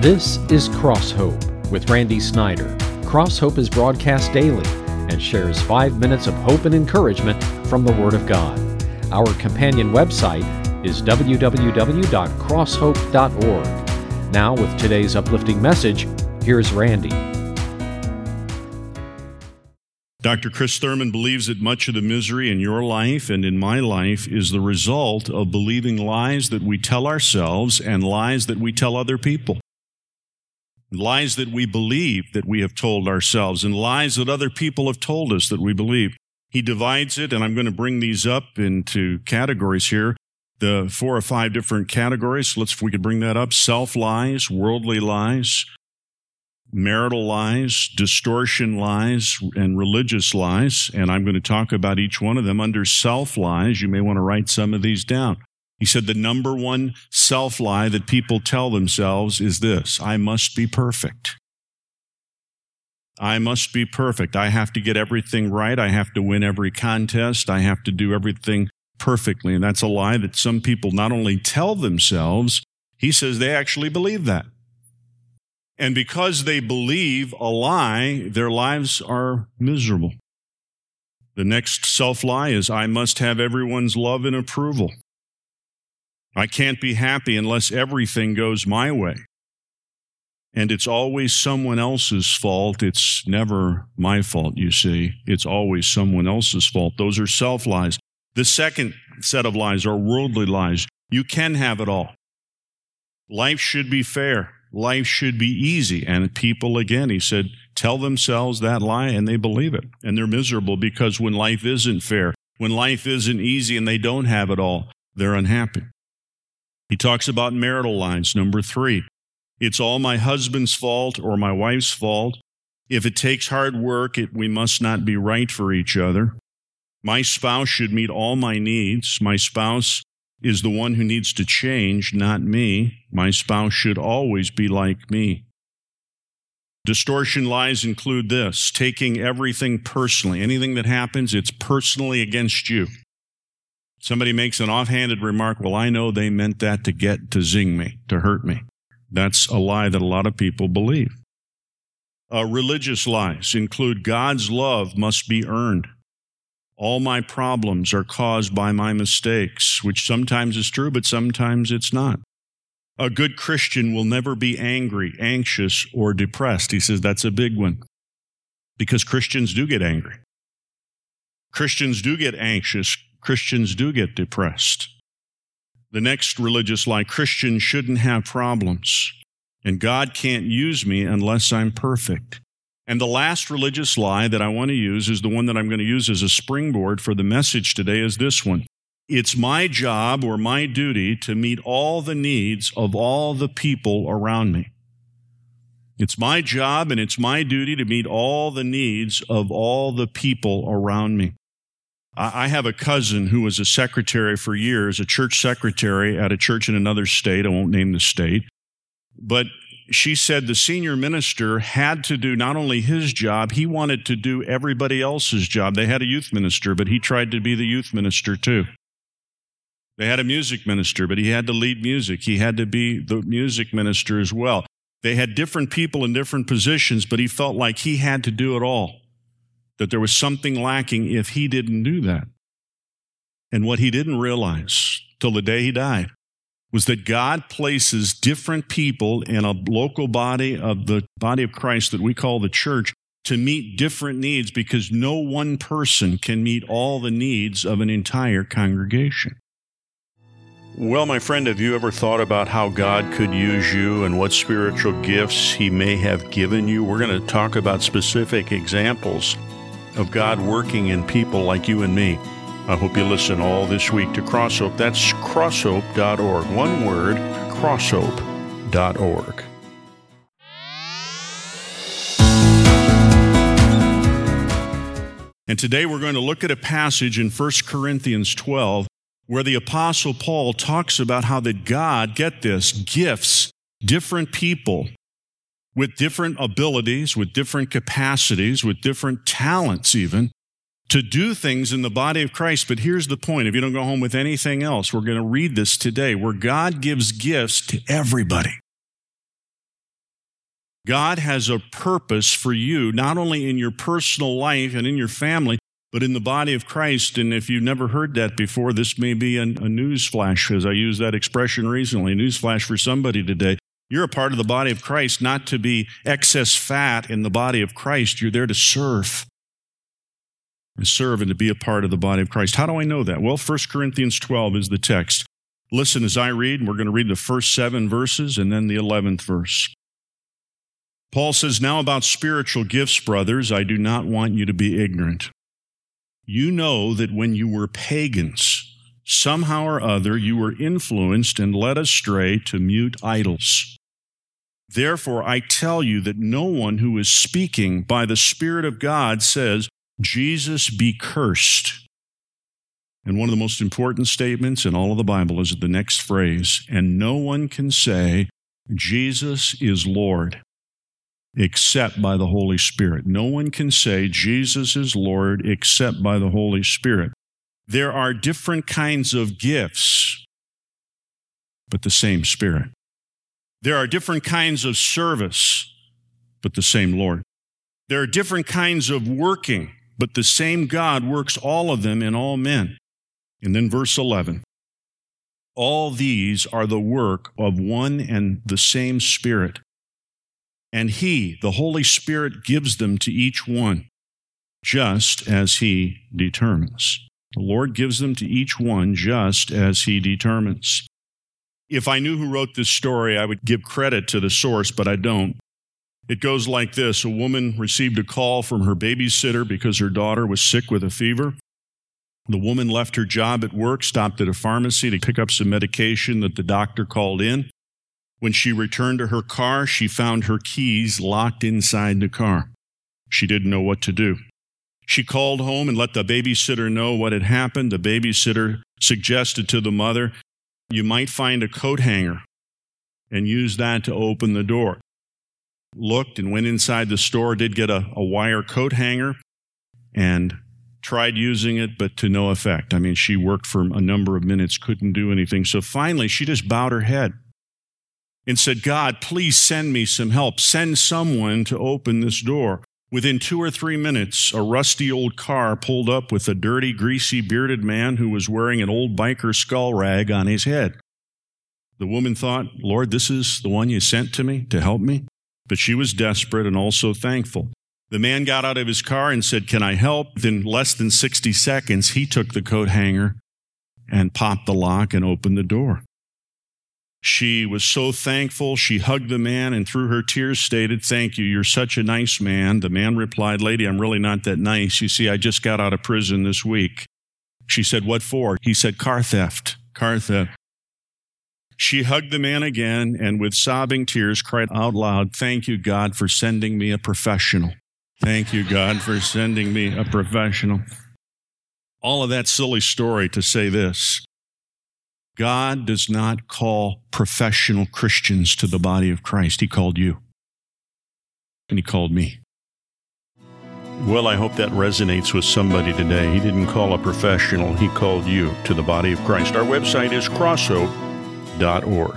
This is Cross Hope with Randy Snyder. Cross Hope is broadcast daily and shares 5 minutes of hope and encouragement from the Word of God. Our companion website is www.crosshope.org. Now, with today's uplifting message, here's Randy. Dr. Chris Thurman believes that much of the misery in your life and in my life is the result of believing lies that we tell ourselves and lies that we tell other people. Lies that we believe that we have told ourselves and lies that other people have told us that we believe. He divides it, and I'm going to bring these up into categories here, the 4 or 5 different categories. If we could bring that up. Self-lies, worldly lies, marital lies, distortion lies, and religious lies. And I'm going to talk about each one of them. Under self-lies, you may want to write some of these down. He said the number one self-lie that people tell themselves is this: I must be perfect. I must be perfect. I have to get everything right. I have to win every contest. I have to do everything perfectly. And that's a lie that some people not only tell themselves, he says they actually believe that. And because they believe a lie, their lives are miserable. The next self-lie is, I must have everyone's love and approval. I can't be happy unless everything goes my way. And it's always someone else's fault. It's never my fault, you see. It's always someone else's fault. Those are self-lies. The second set of lies are worldly lies. You can have it all. Life should be fair. Life should be easy. And people, again, he said, tell themselves that lie and they believe it. And they're miserable because when life isn't fair, when life isn't easy and they don't have it all, they're unhappy. He talks about marital lies. Number 3, it's all my husband's fault or my wife's fault. If it takes hard work, we must not be right for each other. My spouse should meet all my needs. My spouse is the one who needs to change, not me. My spouse should always be like me. Distortion lies include this: taking everything personally. Anything that happens, it's personally against you. Somebody makes an offhanded remark, well, I know they meant that to zing me, to hurt me. That's a lie that a lot of people believe. Religious lies include God's love must be earned. All my problems are caused by my mistakes, which sometimes is true, but sometimes it's not. A good Christian will never be angry, anxious, or depressed. He says that's a big one, because Christians do get angry. Christians do get anxious. Christians do get depressed. The next religious lie: Christians shouldn't have problems, and God can't use me unless I'm perfect. And the last religious lie that I want to use is the one that I'm going to use as a springboard for the message today, is this one. It's my job or my duty to meet all the needs of all the people around me. It's my job and it's my duty to meet all the needs of all the people around me. I have a cousin who was a secretary for years, a church secretary at a church in another state. I won't name the state. But she said the senior minister had to do not only his job, he wanted to do everybody else's job. They had a youth minister, but he tried to be the youth minister too. They had a music minister, but he had to lead music. He had to be the music minister as well. They had different people in different positions, but he felt like he had to do it all, that there was something lacking if he didn't do that. And what he didn't realize till the day he died was that God places different people in a local body of the body of Christ that we call the church to meet different needs, because no one person can meet all the needs of an entire congregation. Well, my friend, have you ever thought about how God could use you and what spiritual gifts He may have given you? We're going to talk about specific examples of God working in people like you and me. I hope you listen all this week to Cross Hope. That's crosshope.org. One word, crosshope.org. And today we're going to look at a passage in 1 Corinthians 12 where the Apostle Paul talks about how that God, get this, gifts different people with different abilities, with different capacities, with different talents even, to do things in the body of Christ. But here's the point. If you don't go home with anything else, we're going to read this today, where God gives gifts to everybody. God has a purpose for you, not only in your personal life and in your family, but in the body of Christ. And if you've never heard that before, this may be a news flash, as I used that expression recently, a news flash for somebody today. You're a part of the body of Christ, not to be excess fat in the body of Christ. You're there to serve. To serve and to be a part of the body of Christ. How do I know that? Well, 1 Corinthians 12 is the text. Listen as I read, and we're going to read the first 7 verses and then the 11th verse. Paul says, "Now about spiritual gifts, brothers, I do not want you to be ignorant. You know that when you were pagans, somehow or other you were influenced and led astray to mute idols. Therefore I tell you that no one who is speaking by the Spirit of God says, 'Jesus be cursed.'" And one of the most important statements in all of the Bible is the next phrase, "And no one can say, 'Jesus is Lord,' except by the Holy Spirit." No one can say Jesus is Lord except by the Holy Spirit. There are different kinds of gifts, but the same Spirit. There are different kinds of service, but the same Lord. There are different kinds of working, but the same God works all of them in all men. And then verse 11, "All these are the work of one and the same Spirit, and He, the Holy Spirit, gives them to each one, just as He determines." The Lord gives them to each one just as He determines. If I knew who wrote this story, I would give credit to the source, but I don't. It goes like this. A woman received a call from her babysitter because her daughter was sick with a fever. The woman left her job at work, stopped at a pharmacy to pick up some medication that the doctor called in. When she returned to her car, she found her keys locked inside the car. She didn't know what to do. She called home and let the babysitter know what had happened. The babysitter suggested to the mother, "You might find a coat hanger and use that to open the door." Looked and went inside the store, did get a wire coat hanger, and tried using it, but to no effect. I mean, she worked for a number of minutes, couldn't do anything. So finally, she just bowed her head and said, "God, please send me some help. Send someone to open this door." Within 2 or 3 minutes, a rusty old car pulled up with a dirty, greasy, bearded man who was wearing an old biker skull rag on his head. The woman thought, "Lord, this is the one you sent to me to help me?" But she was desperate and also thankful. The man got out of his car and said, "Can I help?" Within less than 60 seconds, he took the coat hanger and popped the lock and opened the door. She was so thankful. She hugged the man and through her tears stated, "Thank you, you're such a nice man." The man replied, "Lady, I'm really not that nice. You see, I just got out of prison this week." She said, "What for?" He said, "Car theft, car theft." She hugged the man again and with sobbing tears cried out loud, "Thank you, God, for sending me a professional. Thank you, God, for sending me a professional." All of that silly story to say this: God does not call professional Christians to the body of Christ. He called you. And He called me. Well, I hope that resonates with somebody today. He didn't call a professional. He called you to the body of Christ. Our website is crosshope.org.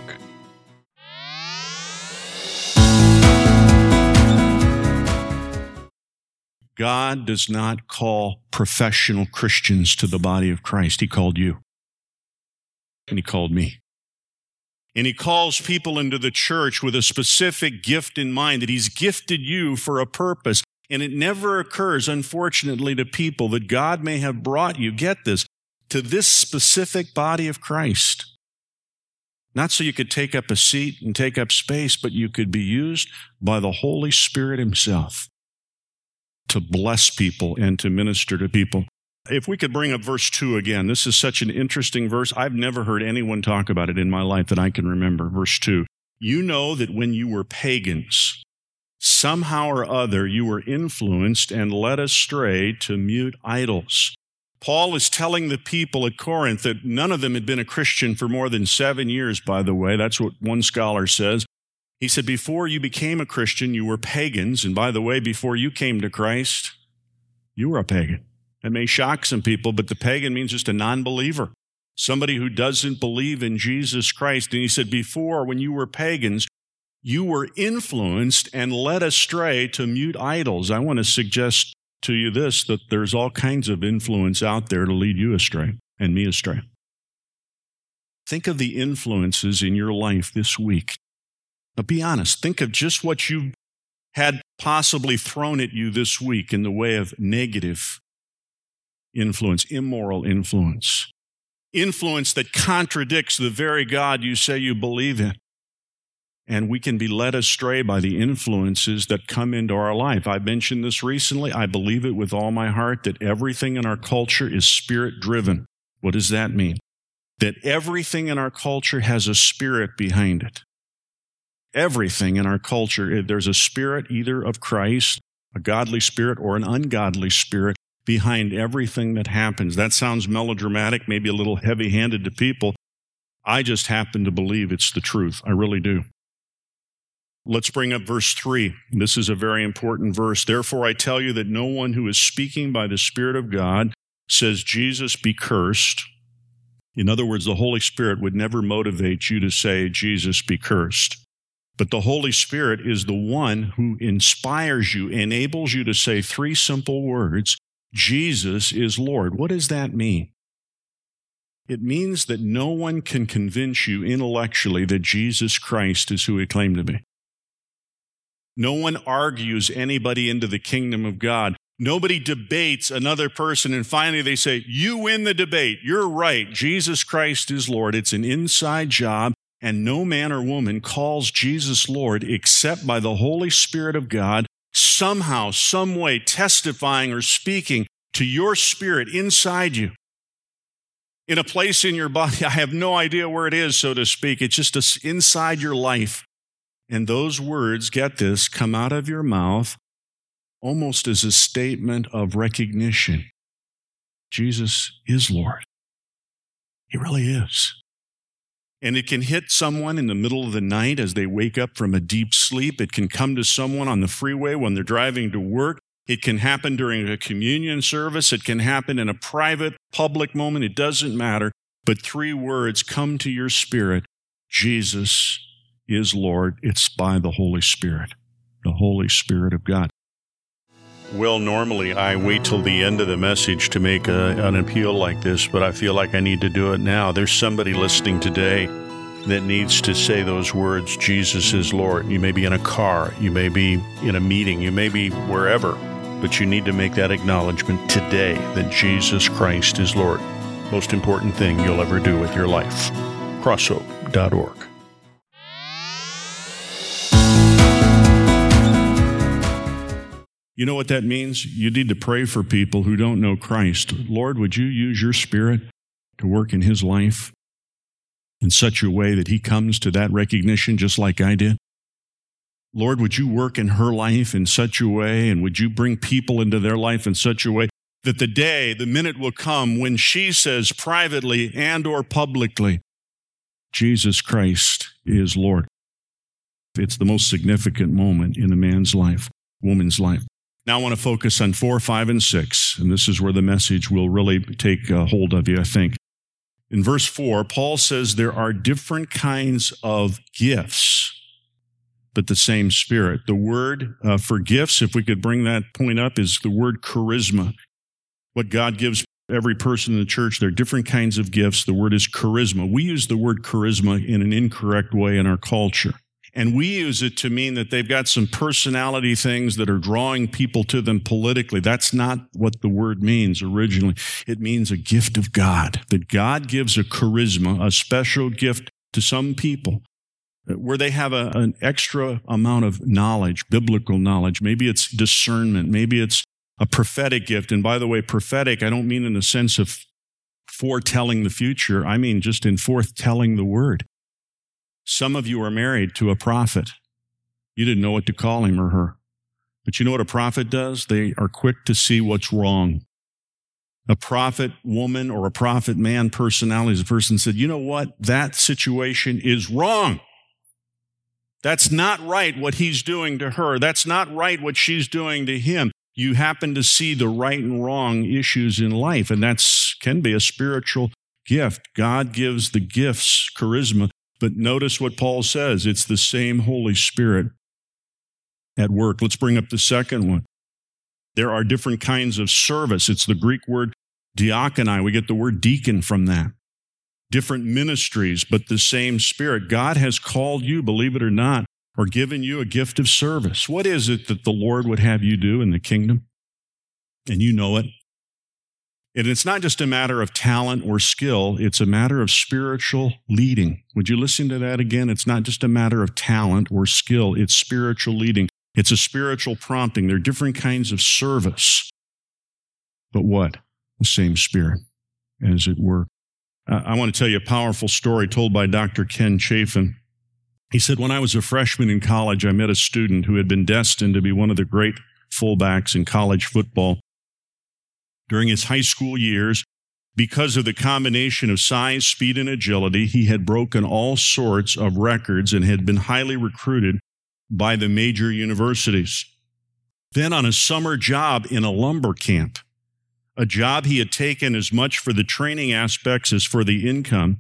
God does not call professional Christians to the body of Christ. He called you. And He called me. And He calls people into the church with a specific gift in mind, that He's gifted you for a purpose. And it never occurs, unfortunately, to people that God may have brought you, get this, to this specific body of Christ. Not so you could take up a seat and take up space, but you could be used by the Holy Spirit Himself to bless people and to minister to people. If we could bring up verse 2 again, this is such an interesting verse. I've never heard anyone talk about it in my life that I can remember. Verse 2, "You know that when you were pagans, somehow or other you were influenced and led astray to mute idols." Paul is telling the people at Corinth that none of them had been a Christian for more than 7 years, by the way. That's what one scholar says. He said, before you became a Christian, you were pagans. And by the way, before you came to Christ, you were a pagan. It may shock some people, but the pagan means just a non-believer, somebody who doesn't believe in Jesus Christ. And he said, before, when you were pagans, You were influenced and led astray to mute idols. I want to suggest to you this, that there's all kinds of influence out there to lead you astray and me astray. Think of the influences in your life this week. Now be honest. Think of just what you had possibly thrown at you this week in the way of negative influence, immoral influence. Influence that contradicts the very God you say you believe in. And we can be led astray by the influences that come into our life. I mentioned this recently. I believe it with all my heart that everything in our culture is spirit-driven. What does that mean? That everything in our culture has a spirit behind it. Everything in our culture, there's a spirit either of Christ, a godly spirit, or an ungodly spirit behind everything that happens. That sounds melodramatic, maybe a little heavy-handed to people. I just happen to believe it's the truth. I really do. Let's bring up verse 3. This is a very important verse. Therefore, I tell you that no one who is speaking by the Spirit of God says, Jesus be cursed. In other words, the Holy Spirit would never motivate you to say, Jesus be cursed. But the Holy Spirit is the one who inspires you, enables you to say three simple words, Jesus is Lord. What does that mean? It means that no one can convince you intellectually that Jesus Christ is who he claimed to be. No one argues anybody into the kingdom of God. Nobody debates another person, and finally they say, you win the debate. You're right. Jesus Christ is Lord. It's an inside job, and no man or woman calls Jesus Lord except by the Holy Spirit of God, somehow, some way, testifying or speaking to your spirit inside you. In a place in your body, I have no idea where it is, so to speak. It's just inside your life. And those words, get this, come out of your mouth almost as a statement of recognition. Jesus is Lord. He really is. And it can hit someone in the middle of the night as they wake up from a deep sleep. It can come to someone on the freeway when they're driving to work. It can happen during a communion service. It can happen in a private, public moment. It doesn't matter. But three words come to your spirit. Jesus is Lord. It's by the Holy Spirit, the Holy Spirit of God. Well, normally I wait till the end of the message to make an appeal like this, but I feel like I need to do it now. There's somebody listening today that needs to say those words, Jesus is Lord. You may be in a car, you may be in a meeting, you may be wherever, but you need to make that acknowledgement today that Jesus Christ is Lord. Most important thing you'll ever do with your life. Crosshope.org. You know what that means? You need to pray for people who don't know Christ. Lord, would you use your Spirit to work in his life in such a way that he comes to that recognition just like I did? Lord, would you work in her life in such a way, and would you bring people into their life in such a way that the minute will come when she says privately and or publicly, Jesus Christ is Lord. It's the most significant moment in a man's life, woman's life. Now I want to focus on 4, 5, and 6, and this is where the message will really take hold of you, I think. In verse 4, Paul says there are different kinds of gifts, but the same Spirit. The word for gifts, if we could bring that point up, is the word charisma. What God gives every person in the church, there are different kinds of gifts. The word is charisma. We use the word charisma in an incorrect way in our culture. And we use it to mean that they've got some personality things that are drawing people to them politically. That's not what the word means originally. It means a gift of God, that God gives a charisma, a special gift to some people where they have an extra amount of knowledge, biblical knowledge. Maybe it's discernment. Maybe it's a prophetic gift. And by the way, prophetic, I don't mean in the sense of foretelling the future. I mean just in foretelling the word. Some of you are married to a prophet. You didn't know what to call him or her. But you know what a prophet does? They are quick to see what's wrong. A prophet woman or a prophet man personality is a person said, you know what? That situation is wrong. That's not right what he's doing to her. That's not right what she's doing to him. You happen to see the right and wrong issues in life, and that can be a spiritual gift. God gives the gifts, charisma, But notice what Paul says. It's the same Holy Spirit at work. Let's bring up the second one. There are different kinds of service. It's the Greek word diakonai. We get the word deacon from that. Different ministries, but the same Spirit. God has called you, believe it or not, or given you a gift of service. What is it that the Lord would have you do in the kingdom? And you know it. And it's not just a matter of talent or skill, it's a matter of spiritual leading. Would you listen to that again? It's not just a matter of talent or skill, it's spiritual leading. It's a spiritual prompting. There are different kinds of service. But what? The same Spirit, as it were. I want to tell you a powerful story told by Dr. Ken Chafin. He said, when I was a freshman in college, I met a student who had been destined to be one of the great fullbacks in college football. During his high school years, because of the combination of size, speed, and agility, he had broken all sorts of records and had been highly recruited by the major universities. Then on a summer job in a lumber camp, a job he had taken as much for the training aspects as for the income.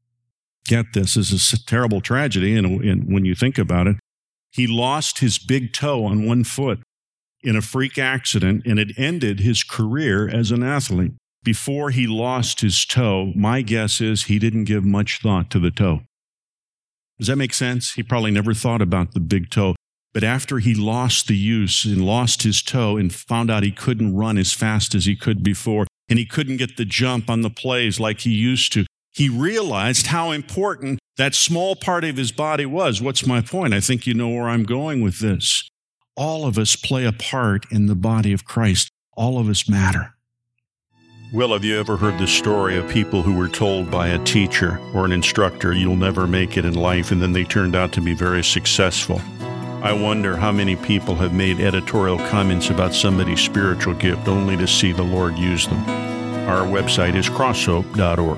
Get this, this is a terrible tragedy, and when you think about it, he lost his big toe on one foot in a freak accident, and it ended his career as an athlete. Before he lost his toe, my guess is he didn't give much thought to the toe. Does that make sense? He probably never thought about the big toe. But after he lost the use and lost his toe and found out he couldn't run as fast as he could before, and he couldn't get the jump on the plays like he used to, he realized how important that small part of his body was. What's my point? I think you know where I'm going with this. All of us play a part in the body of Christ. All of us matter. Well, have you ever heard the story of people who were told by a teacher or an instructor, you'll never make it in life, and then they turned out to be very successful? I wonder how many people have made editorial comments about somebody's spiritual gift only to see the Lord use them. Our website is crosshope.org.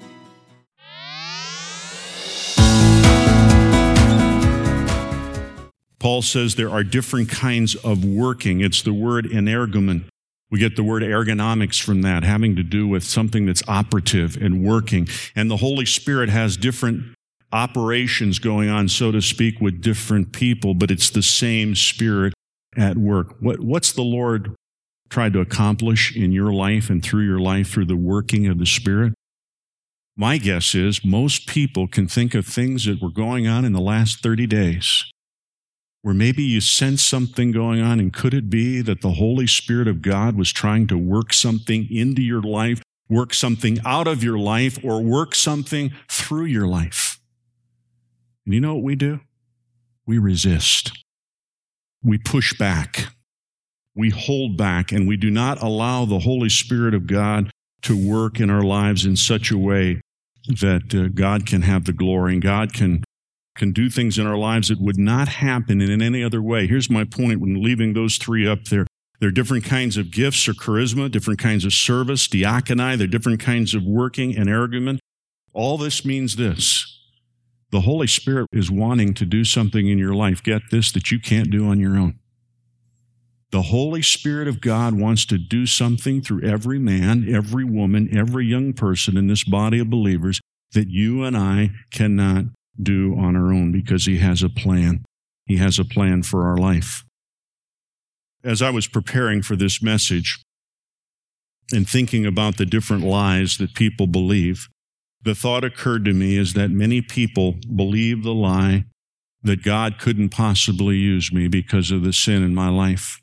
Paul says there are different kinds of working. It's the word energumen. We get the word ergonomics from that, having to do with something that's operative and working. And the Holy Spirit has different operations going on, so to speak, with different people, but it's the same Spirit at work. What's the Lord tried to accomplish in your life and through your life through the working of the Spirit? My guess is most people can think of things that were going on in the last 30 days where maybe you sense something going on, and could it be that the Holy Spirit of God was trying to work something into your life, work something out of your life, or work something through your life? And you know what we do? We resist. We push back. We hold back, and we do not allow the Holy Spirit of God to work in our lives in such a way that God can have the glory and God can do things in our lives that would not happen in any other way. Here's my point when leaving those three up there. There are different kinds of gifts or charisma, different kinds of service, diakonai. There are different kinds of working and energumen. All this means this. The Holy Spirit is wanting to do something in your life, get this, that you can't do on your own. The Holy Spirit of God wants to do something through every man, every woman, every young person in this body of believers that you and I cannot do on our own, because He has a plan. He has a plan for our life. As I was preparing for this message and thinking about the different lies that people believe, the thought occurred to me is that many people believe the lie that God couldn't possibly use me because of the sin in my life.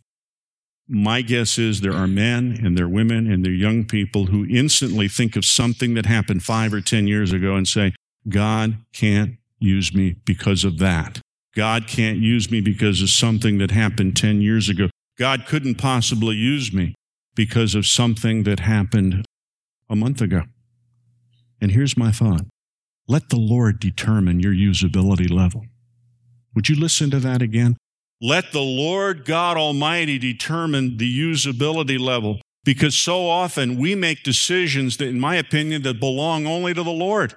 My guess is there are men and there are women and there are young people who instantly think of something that happened 5 or 10 years ago and say, God can't use me because of that. God can't use me because of something that happened 10 years ago. God couldn't possibly use me because of something that happened a month ago. And here's my thought. Let the Lord determine your usability level. Would you listen to that again? Let the Lord God Almighty determine the usability level, because so often we make decisions that, in my opinion, that belong only to the Lord.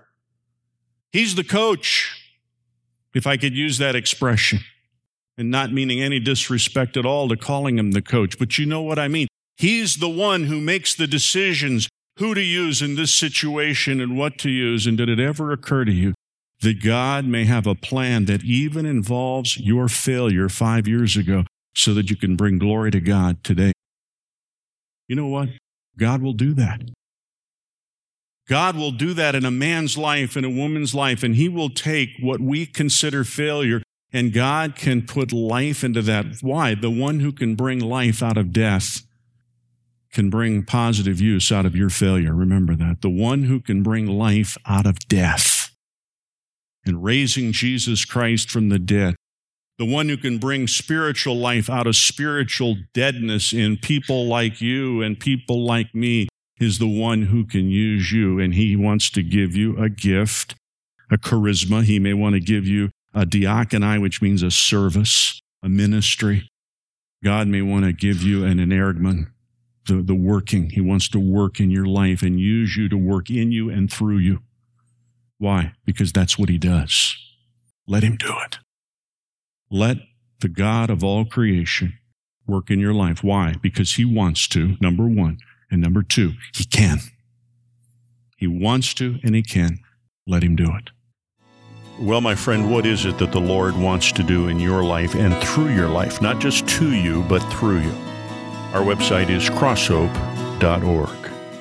He's the coach, if I could use that expression, and not meaning any disrespect at all to calling Him the coach, but you know what I mean. He's the one who makes the decisions who to use in this situation and what to use. And did it ever occur to you that God may have a plan that even involves your failure 5 years ago so that you can bring glory to God today. You know what? God will do that. God will do that in a man's life, in a woman's life, and He will take what we consider failure, and God can put life into that. Why? The one who can bring life out of death can bring positive use out of your failure. Remember that. The one who can bring life out of death and raising Jesus Christ from the dead. The one who can bring spiritual life out of spiritual deadness in people like you and people like me is the one who can use you. And He wants to give you a gift, a charisma. He may want to give you a diaconai, which means a service, a ministry. God may want to give you an energman, the working. He wants to work in your life and use you to work in you and through you. Why? Because that's what He does. Let Him do it. Let the God of all creation work in your life. Why? Because He wants to, number one. And number two, He can. He wants to and He can. Let Him do it. Well, my friend, what is it that the Lord wants to do in your life and through your life? Not just to you, but through you. Our website is crosshope.org.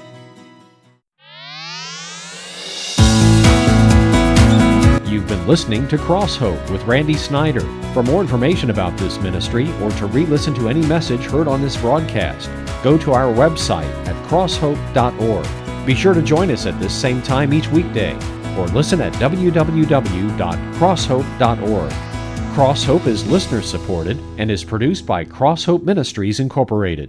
You've been listening to Cross Hope with Randy Snyder. For more information about this ministry or to re-listen to any message heard on this broadcast, go to our website at crosshope.org. Be sure to join us at this same time each weekday or listen at www.crosshope.org. Cross Hope is listener supported and is produced by Cross Hope Ministries Incorporated.